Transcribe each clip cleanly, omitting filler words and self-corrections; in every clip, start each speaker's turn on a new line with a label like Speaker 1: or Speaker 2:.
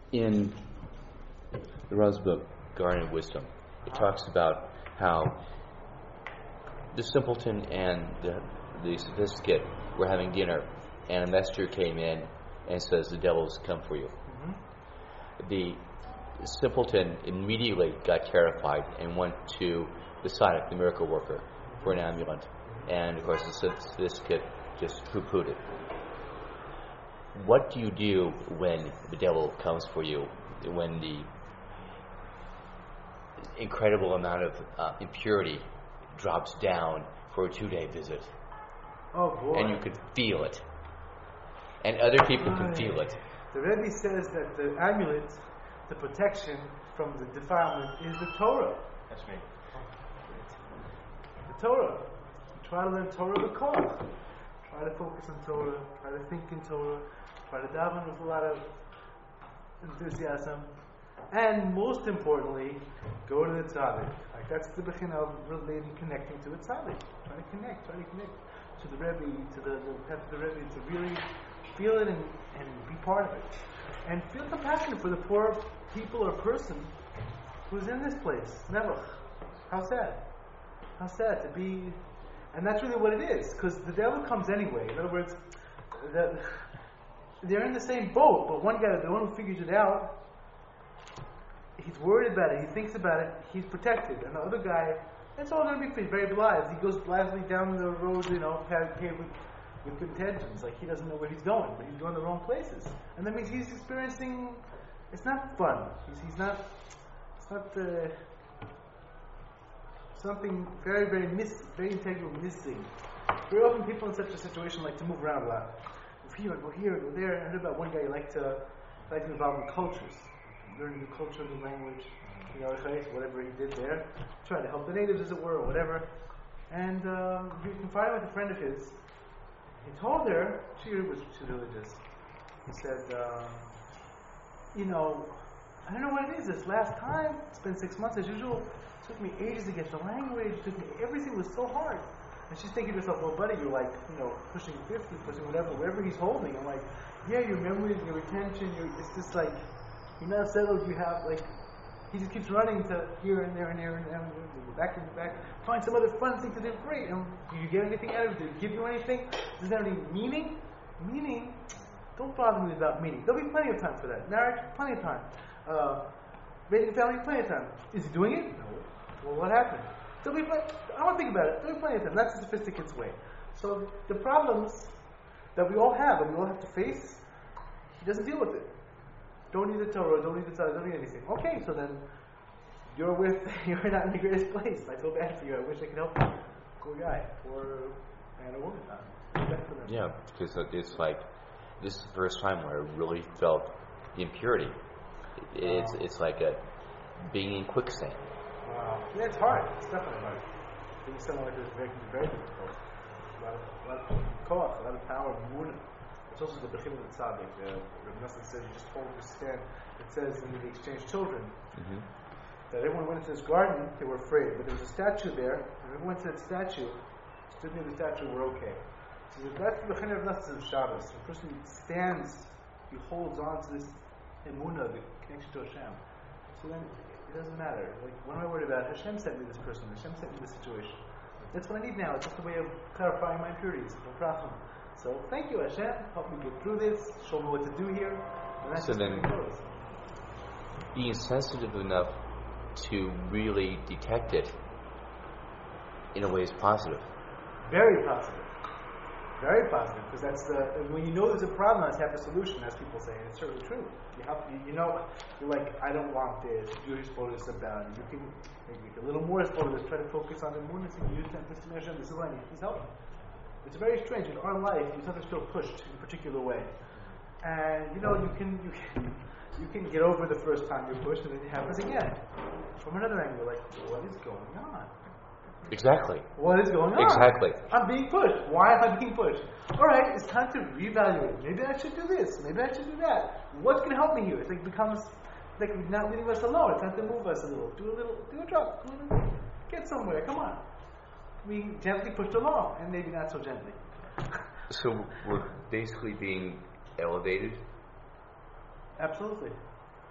Speaker 1: In the Rav's book, Garden of Wisdom, it talks about how the simpleton and the sophisticate were having dinner, and a messenger came in and says, "The devil's come for you." The simpleton immediately got terrified and went to the Tzaddik, the miracle worker, for an amulet. And of course, the sophisticate just poo-pooed it. What do you do when the devil comes for you? When the incredible amount of impurity drops down for a 2-day visit?
Speaker 2: Oh boy!
Speaker 1: And you could feel it, and other people can feel it.
Speaker 2: The Rebbe says that the amulet, the protection from the defilement, is the Torah.
Speaker 1: That's me.
Speaker 2: The Torah. Try to learn Torah b'koach. Try to focus on Torah. Try to think in Torah. Try to daven with a lot of enthusiasm. And most importantly, go to the tzaddik. Like that's the bechin of relating, connecting to the tzaddik. Try to connect to the Rebbe, to the path of the Rebbe, to really feel it and be part of it. And feel compassion for the poor people or person who's in this place. Melech. How sad. How sad to be. And that's really what it is, because the devil comes anyway. In other words, they're in the same boat, but one guy, the one who figures it out, he's worried about it, he thinks about it, he's protected. And the other guy, it's all going to be very blithe. He goes blithely down the road, paved with good intentions. Like he doesn't know where he's going, but he's going the wrong places. And that means he's experiencing, it's not fun. It's not something very, very integral missing. Very often people in such a situation like to move around a lot. Go here, go there. I heard about one guy who liked to involve in cultures, learning new culture, new language, whatever he did there, trying to help the natives, as it were, or whatever. And he confided with a friend of his. He told her, she's religious. He said, I don't know what it is. This last time, it's been 6 months as usual. It took me ages to get the language. Everything was so hard. And she's thinking to herself, well, buddy, you're like, pushing 50, pushing whatever he's holding. I'm like, yeah, your memory, your retention, it's just like, you're not settled, you have, like, he just keeps running to here and there and here and there, and back and back, find some other fun thing to do, great. And do you get anything out of it? Did it give you anything? Does that have any meaning? Meaning? Don't bother me about meaning. There'll be plenty of time for that. Marriage, plenty of time. Raising a family, plenty of time. Is he doing it? No. Well, what happened? I want to think about it. There'll be plenty of time. That's the sophisticate's way. So the problems that we all have and we all have to face, he doesn't deal with it. Don't need the Torah, don't need the Tzaddik, don't need anything. Okay, so then you're not in the greatest place. I feel bad for you. I wish I could help you. Poor guy. Poor man or woman.
Speaker 1: Yeah, because it's like, this is the first time where I really felt the impurity. It's like being in quicksand.
Speaker 2: Wow. Yeah, it's hard. It's definitely hard. Being someone like this is very difficult. A lot of koach, a lot of power, moon. It's also the bechin of the tzaddik. Rabbi Nosson says, you just hold your stand. It says in the exchange children that everyone went into this garden, they were afraid. But there was a statue there, and everyone went to that statue, stood near the statue, were okay. So that's the bechin of Nosson of Shabbos. The person stands, he holds on to this emunah, the connection to Hashem. So then it doesn't matter. Like, what am I worried about? Hashem sent me this person. Hashem sent me this situation. That's what I need now. It's just a way of clarifying my impurities. No problem. So thank you, Hashem. Help me get through this. Show me what to do here. And that's just
Speaker 1: then, being sensitive enough to really detect it in a way is positive.
Speaker 2: Very positive. Very positive, because that's when you know there's a problem, that's half the solution, as people say, and it's certainly true. You're like, I don't want this. You're supposed to about it. You can make a little more supposed to try to focus on the moon and use this measure. This is what I need. Please help me. It's very strange. In our life, you sometimes feel pushed in a particular way, and you can get over the first time you're pushed, and then it happens again from another angle. Like, what is going on?
Speaker 1: Exactly.
Speaker 2: What is going on?
Speaker 1: Exactly.
Speaker 2: I'm being pushed. Why am I being pushed? All right, it's time to reevaluate. Maybe I should do this. Maybe I should do that. What's going to help me here? It's like becomes like not leaving us alone. It's time to move us a little. Do a drop. Get somewhere. Come on. We gently pushed along, and maybe not so gently.
Speaker 1: So we're basically being elevated?
Speaker 2: Absolutely.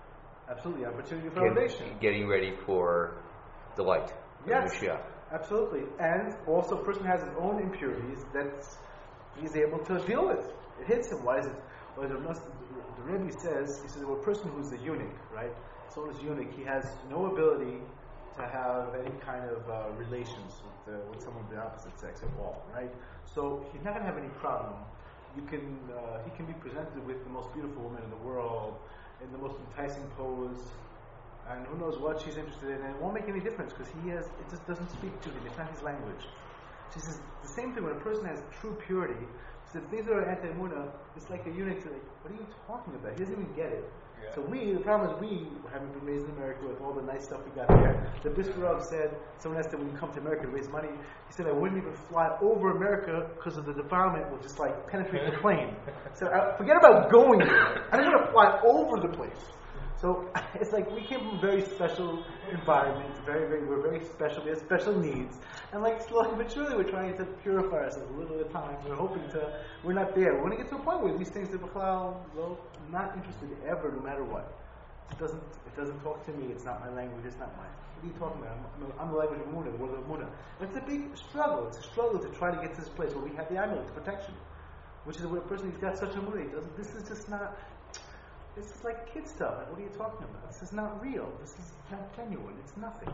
Speaker 2: Absolutely, opportunity for elevation.
Speaker 1: Getting ready for the light.
Speaker 2: Yes,
Speaker 1: Mashiach.
Speaker 2: absolutely. And also, a person has his own impurities that he's able to deal with. It hits him. Why is it? Well, the Rebbe says, he says, well, a person who's a eunuch, right? Someone who's eunuch, he has no ability to have any kind of relations with someone of the opposite sex at all, right? So he's not going to have any problem. He can be presented with the most beautiful woman in the world, in the most enticing pose, and who knows what she's interested in, and it won't make any difference because it just doesn't speak to him. It's not his language. She says the same thing when a person has true purity. She said things that are anti-Emunah, it's like a eunuch. Like, what are you talking about? He doesn't even get it. Yeah. So the problem is we haven't been raised in America with all the nice stuff we got there. The Bismarck said, someone asked him when you come to America to raise money, he said, I wouldn't even fly over America because of the defilement will just like penetrate the plane. So forget about going there. I don't want to fly over the place. So it's like we came from a very special environment, we're very special, we have special needs, and like slowly but surely we're trying to purify ourselves a little at a time. We're not there. We're going to get to a point where these things that well, I'm not interested ever, no matter what. It doesn't talk to me, it's not my language, it's not mine. What are you talking about? I'm the language of Emunah, the world of Emunah. It's a big struggle. It's a struggle to try to get to this place where we have the amulet, the protection, which is where a person who's got such a Emunah, this is just not... This is like kid stuff. Like, what are you talking about? This is not real. This is not genuine. It's nothing.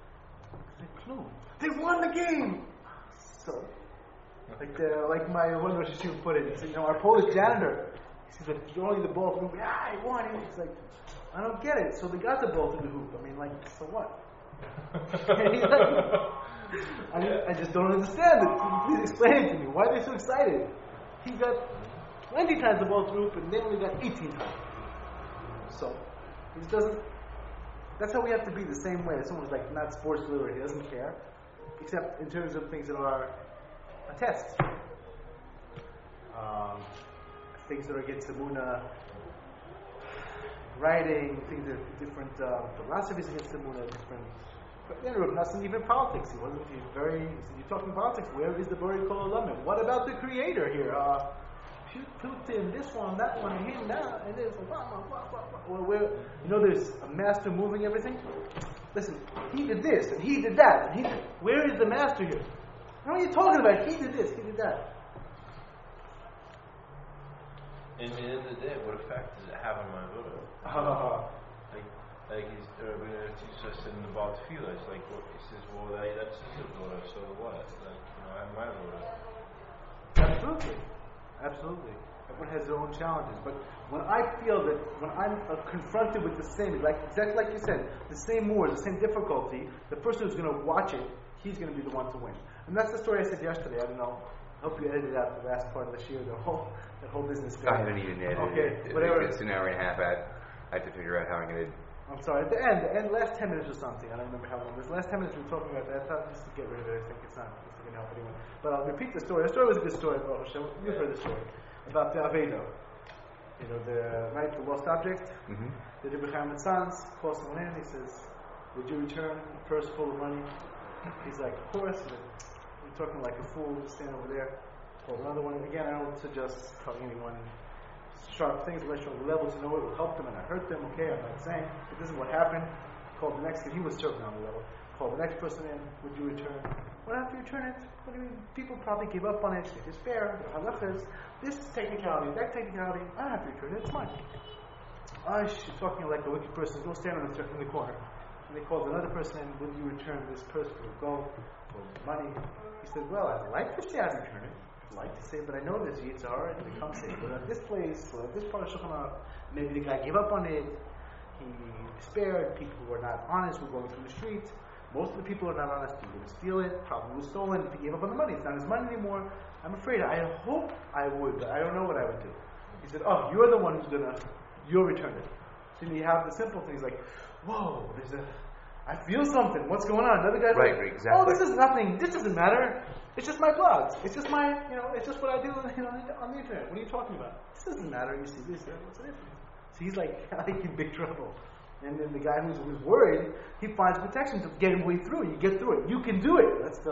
Speaker 2: They won the game! So, like my one Rosh Hashiva put it, he said, our Polish janitor, he said, throwing the ball through, I won. It's like, I don't get it. So they got the ball through the hoop. I mean, like, so what? I just don't understand it. Please explain it to me. Why are they so excited? He got 20 times the ball through the hoop, and they only got 18 times. So, it doesn't. That's how we have to be the same way. Someone's like not sports literate, he doesn't care, except in terms of things that are a test. Things that are against Emunah, writing, things that are different philosophies against Emunah, different. But then Rav Nassim, even politics, he said, you're talking politics, where is the Borei Kol Olamim? What about the Creator here? Putin, this one, that one, him, that, and this, there's a master moving everything. Listen, he did this, and he did that, and where is the master here? What are you talking about? He did this, he did that.
Speaker 3: In the end of the day, what effect does it have on my voter? Like he's going to teach us in the Baal Tefillah. It's like, he says, well, that's his voter, so what? Like, I have my voter.
Speaker 2: Absolutely. Everyone has their own challenges. But when I feel that, when I'm confronted with the same, exactly like you said, the same war, the same difficulty, the person who's going to watch it, he's going to be the one to win. And that's the story I said yesterday. I don't know. I hope you edited out the last part of this year, that whole business.
Speaker 1: I haven't even edited it.
Speaker 2: Whatever.
Speaker 1: It's an hour and a half. I have to figure out how I'm going to...
Speaker 2: I'm sorry, at the end, last 10 minutes or something, I don't remember how long it was. Last 10 minutes we were talking about that. I thought just to get rid of it, I think it's not going to help anyone. But I'll repeat the story. The story was a good story, Baruch Hashem. You've heard the story. About the Avedo. The lost object. Mm-hmm. The Rebbe Chaim's sons calls someone in, he says, would you return a purse full of money? He's like, of course. You're talking like a fool, stand over there. Called another one. Again, I don't suggest telling anyone sharp things unless you're on the level to know it will help them and not hurt them. Okay, I'm not saying, but this is what happened. Called the next kid, he was certainly on the level. Called the next person in, would you return? Well, after you return it, what do you mean? People probably give up on it. It is fair. The halachas, this technicality, that technicality, I don't have to return it, it's mine. She's talking like a wicked person. Go stand in the corner. And they called another person in, would you return this purse for gold or money? He said, well, I'd like to say I'd return it. Like to say, but I know there's Yitzhar, and they come say, but at this place, or at this part of Shulchan Aruch, maybe the guy gave up on it, he despaired, people who are not honest were going through the streets, most of the people are not honest, he didn't steal it, probably was stolen, if he gave up on the money, it's not his money anymore, I'm afraid, I hope I would, but I don't know what I would do. He said, you're the one you'll return it. So you have the simple things like, whoa, I feel something, what's going on? Another guy's like, exactly. This is nothing, this doesn't matter. It's just my blogs. It's just it's just what I do on the internet. What are you talking about? This doesn't matter. You see this, what's the difference? So he's like in big trouble. And then the guy who's worried, he finds protection to get him way through. You get through it. You can do it. That's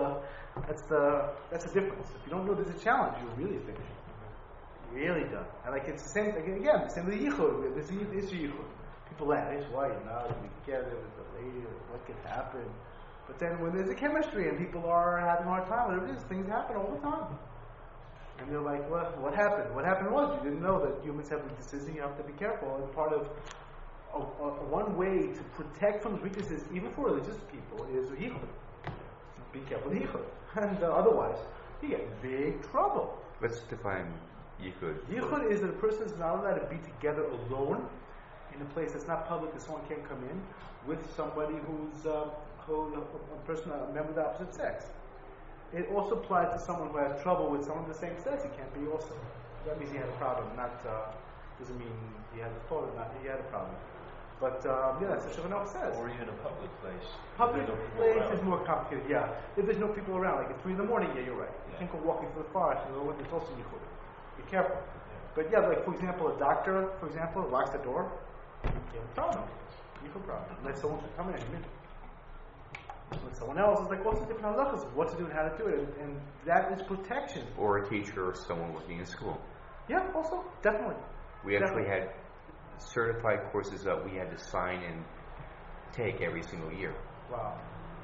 Speaker 2: the difference. If you don't know there's a challenge, you're really finished. You're really done. And it's the same again, the same with the yichud. There's a yichud. people laugh. It's why you're not together with the lady, or what could happen. But then when there's a chemistry and people are having a hard time, whatever it is, things happen all the time. And they're like, well, what happened? What happened was you didn't know that humans have weaknesses and you have to be careful. And part of one way to protect from weaknesses, even for religious people, is yichud. Be careful with yichud. And otherwise, you get in big trouble.
Speaker 1: Let's define yichud.
Speaker 2: Yichud is that a person is not allowed to be together alone in a place that's not public, that someone can't come in, with somebody who's a member of the opposite sex. It also applies to someone who has trouble with someone of the same sex. He can't be also. That means he had a problem. Doesn't mean he had a thought. Not he had a problem. But that's what Shulchan Aruch says.
Speaker 3: Or even a public place.
Speaker 2: Public place is more complicated. Yeah, if there's no people around, like at 3 a.m, yeah, you're right. You can't go walking through the forest. It's also yichud. Be careful. Yeah. But yeah, like for example, a doctor, locks the door. You have a problem. Yichud problem. Unless someone can come in and with someone else, it's like also different halachas, what to do and how to do it, and that is protection.
Speaker 1: Or a teacher or someone working in school.
Speaker 2: Yeah, also, definitely.
Speaker 1: We actually had certified courses that we had to sign and take every single year.
Speaker 2: Wow.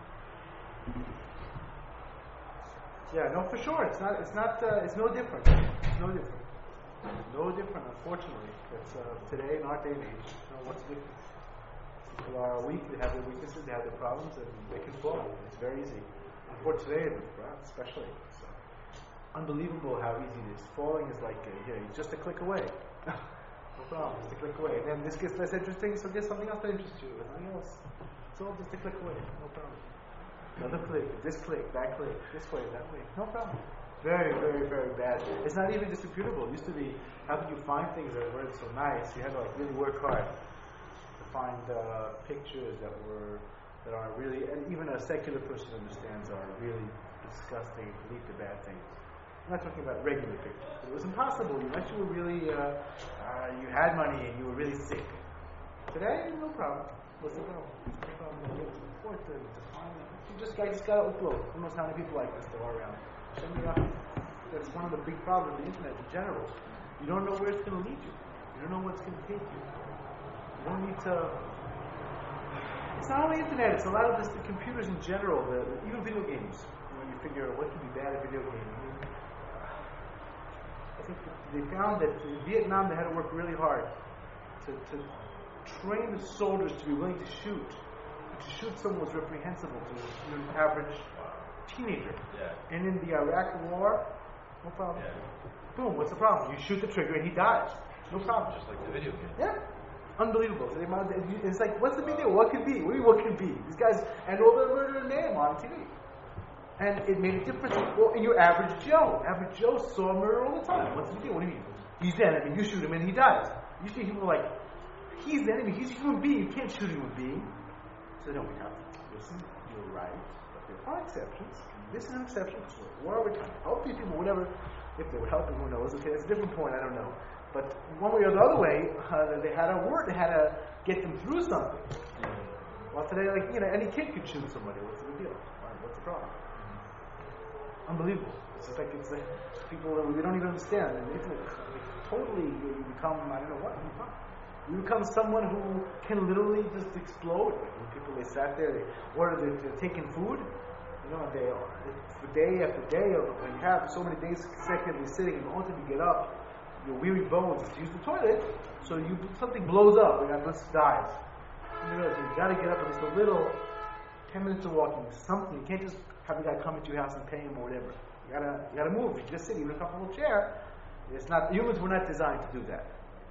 Speaker 2: Yeah, no, for sure. It's no different. No different, unfortunately. It's today in our day and age. What's the difference? People are weak, they have their weaknesses, they have their problems, and they can fall. It's very easy. For today, especially. It's unbelievable how easy it is. Falling is like, just a click away. No problem, just a click away. And then this gets less interesting, so get something else that interests you. Something else. It's all just a click away. No problem. Another click, this click, that click, this way, that way. No problem. Very, very, very bad. It's not even disputable. It used to be, how could you find things that weren't so nice? You had to really work hard. Find pictures that are really, and even a secular person understands, are really disgusting and delete the bad things. I'm not talking about regular pictures. It was impossible unless you were really, you had money and you were really sick. Today, no problem. What's the problem? No problem. It's important to find them. I just got to upload. Who knows how many people like this there are around? That's one of the big problems of the internet in general. You don't know where it's going to lead you. You don't know what's going to take you. You don't need to. It's not only internet. It's a lot of the computers in general. Even video games. You figure what could be bad at video games. I think they found that in Vietnam they had to work really hard to train the soldiers to be willing to shoot. To shoot someone was reprehensible to an average teenager. Yeah. And in the Iraq War, no problem. Yeah. Boom. What's the problem? You shoot the trigger and he dies. No problem.
Speaker 3: Just like the video game.
Speaker 2: Yeah. Unbelievable. So it's like, what's the big deal? What could be? What could be? These guys, and all the murder and mayhem on TV. And it made a difference in your average Joe. Average Joe saw murder all the time. What's the big deal? What do you mean? He's the enemy. You shoot him and he dies. You see people like, he's the enemy. He's a human being. You can't shoot a human being. So no, we have to listen. You're right. But there are exceptions. This is an exception. So where are we trying to help these people? Whatever. If they were helping, who knows? Okay, that's a different point. I don't know. But one way or the other way, they had to work. They had to get them through something. Well, today, any kid could shoot somebody. What's the big deal? What's the problem? Unbelievable. It's like people that we don't even understand. And it's totally, you become, I don't know what you become. You become someone who can literally just explode. When people, they sat there, they're taking food. They for day after day, when you have so many days consecutively sitting, and ultimately you get up, your weary bones to use the toilet, so something blows up, and that person dies. You realize you've got to get up at least a little, 10 minutes of walking, something. You can't just have the guy come into your house and pay him or whatever. You gotta move. You just sit even in a comfortable chair. It's not, humans were not designed to do that.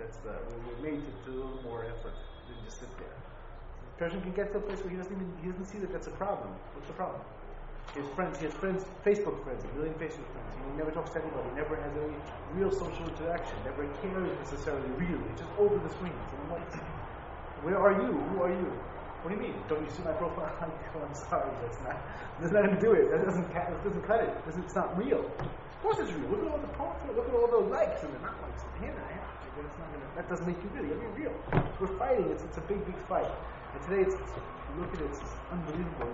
Speaker 2: We're made to do a little more effort than just sit there. The person can get to a place where he doesn't see that that's a problem. What's the problem? He has friends, Facebook friends, a million Facebook friends. He never talks to anybody, never has any real social interaction, never cares necessarily really, just over the screens and lights. Where are you? Who are you? What do you mean? Don't you see my profile? I'm sorry, that's not going to do it. That doesn't cut it. It's not real. Of course it's real. Look at all the posts, look at all the likes and the not likes and the hand and a half. That doesn't make you real. You're real. We're fighting. It's a big, big fight. And today, if you look at it, it's unbelievable.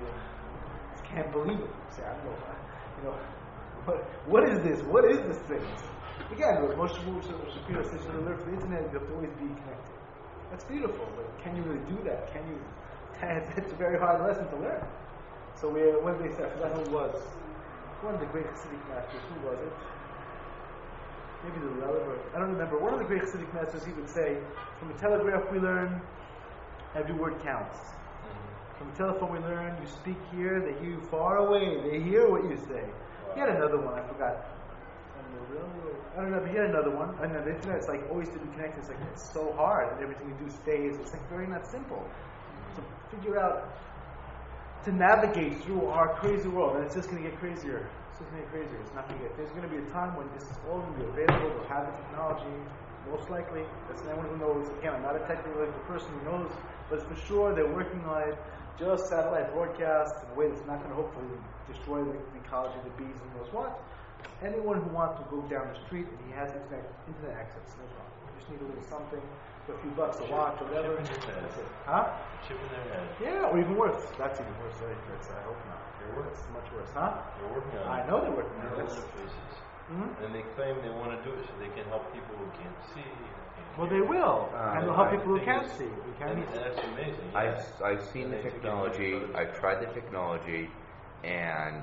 Speaker 2: Can't believe it. You say, I don't know, what is this? What is this thing? Again, what Moshe Shapiro says, to learn from the internet, you have to always be connected. That's beautiful, but can you really do that? Can you? It's a very hard lesson to learn. So when they said, I forgot who it was, one of the great Hasidic masters, who was it? Maybe the Rebbe, I don't remember. One of the great Hasidic masters, he would say, from the telegraph we learn, every word counts. From the telephone we learn, you speak here, they hear you far away, they hear what you say. He had another one, I forgot. I don't know, but he had another one. And the internet, it's like always to be connected. It's like it's so hard, and everything you do stays. It's like very not simple. So figure out to navigate through our crazy world, and it's just going to get crazier. It's just going to get crazier. It's not going to get. There's going to be a time when this is all going to be available. We'll have the technology, most likely. That's anyone who knows. Again, I'm not a technical person who knows, but for sure they're working on it. Just satellite broadcast in a way that's not going to hopefully destroy the ecology, the bees, and knows what. Anyone who wants to go down the street and he has internet access, no problem. You just need a little something for a few bucks a watch or whatever.
Speaker 3: Chip in their head.
Speaker 2: That's it. Huh?
Speaker 3: Chip in their head.
Speaker 2: Yeah, or even worse. That's even worse. Sorry, Chris. I hope not.
Speaker 3: They're working.
Speaker 2: It's much worse, huh?
Speaker 3: They're working on it.
Speaker 2: I know they're working on
Speaker 3: In
Speaker 2: it.
Speaker 3: other places.
Speaker 2: Mm-hmm.
Speaker 3: And they claim they want to do it so they can help people who can't see.
Speaker 2: Well, they will. And they'll help people who can't see.
Speaker 3: And that's amazing. Yeah.
Speaker 1: I've seen the technology. I've tried the technology, and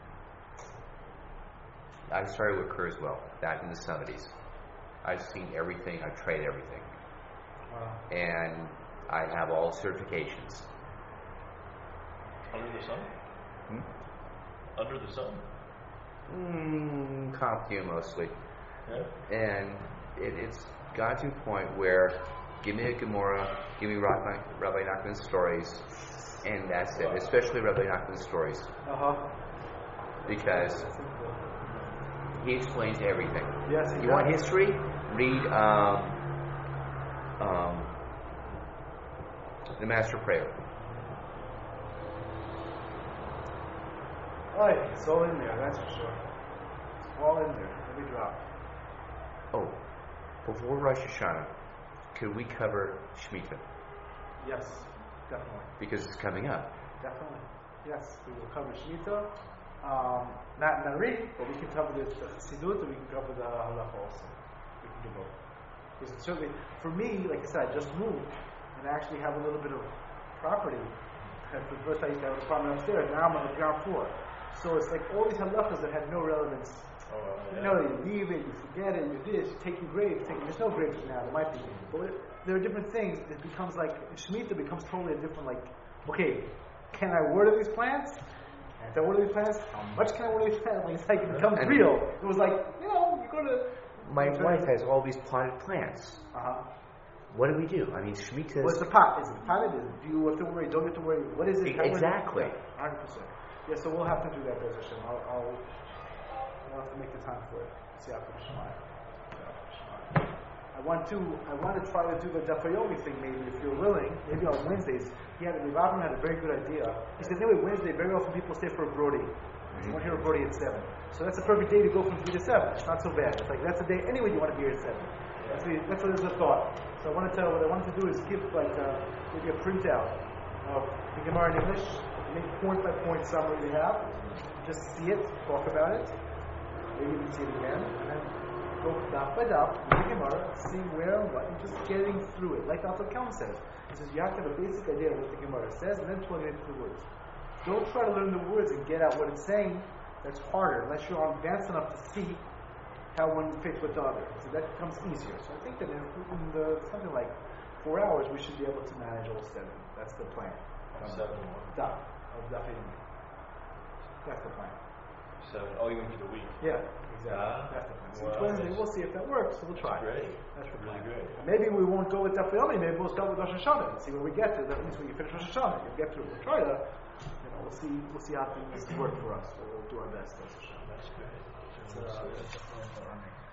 Speaker 1: I started with Kurzweil back in the 70s. I've seen everything. I've tried everything, and I have all certifications.
Speaker 3: Under the sun? Under the sun?
Speaker 1: CompTIA mostly.
Speaker 3: Yeah.
Speaker 1: And it's got to a point where give me a Gemara, give me Rabbi Nachman's stories, and that's it. Especially Rabbi Nachman's stories, because he explains everything.
Speaker 2: Yes,
Speaker 1: You want history? Read the Master Prayer.
Speaker 2: Right, it's all in there, that's for sure. It's all in there, every drop.
Speaker 1: Oh, before Rosh Hashanah, could we cover Shemitah?
Speaker 2: Yes, definitely.
Speaker 1: Because it's coming up.
Speaker 2: Definitely. Yes, we will cover Shemitah. Not Nari, but we can cover the Chassidut and we can cover the Halacha also. We can do both. Because certainly, for me, like I said, I just moved and I actually have a little bit of property. And for the first I used to have an apartment upstairs, now I'm on the ground floor. So it's like all these halachas that had no relevance. You know, you leave it, you forget it, you this, you take your grapes. There's no grapes now, there might be. But there are different things. It becomes like, Shemitah becomes totally a different, like, okay, can I water these plants? And if I water these plants, how much can I water these plants? Like, it's like, it becomes real. It was like, you know, you go to...
Speaker 1: My wife has all these potted plants. What do we do? I mean, Shemitah.
Speaker 2: What's the pot? Is it potted? Do you have to worry? Don't have to worry? What is it?
Speaker 1: Exactly.
Speaker 2: 100%. Yeah, so we'll have to do that, Bez Hashem. I'll have to make the time for it. See after the Shema. I want to try to do the Dafayomi thing, maybe, if you're willing. Maybe on Wednesdays. Rav Avram had a very good idea. He says, anyway, Wednesday, very often people stay for a Brody. You want to hear a Brody at 7. So that's a perfect day to go from 3 to 7. It's not so bad. It's like, that's the day anyway you want to be here at 7. That's what is the thought. So what I wanted to do is give like maybe a printout of the Gemara in English, make point by point summary they have, just see it, talk about it, maybe you can see it again, and then go daf by daf, read the Gemara, see where and what, and just getting through it. Like Dr. Kelm says, he says you have to have a basic idea of what the Gemara says, and then plug it into the words. Don't try to learn the words and get out what it's saying. That's harder, unless you're advanced enough to see how one fits with the other. So that becomes easier. So I think that in something like 4 hours, we should be able to manage all 7. That's the plan.
Speaker 3: 7
Speaker 2: Daf. Of Dafayim. That's the plan.
Speaker 3: 7. Oh, you mean for the week?
Speaker 2: Yeah, exactly. That's the plan. So
Speaker 3: Wow,
Speaker 2: Wednesday, we'll see if that works. So we'll try.
Speaker 3: Great.
Speaker 2: That's the
Speaker 3: really
Speaker 2: plan.
Speaker 3: great.
Speaker 2: Maybe we won't go with Dafayim. Maybe we'll start with Rosh Hashanah and see where we get to. That means when you finish Rosh Hashanah, you'll get through. We'll try to, we'll see how things work for us. We'll do our best.
Speaker 3: That's great.
Speaker 2: That's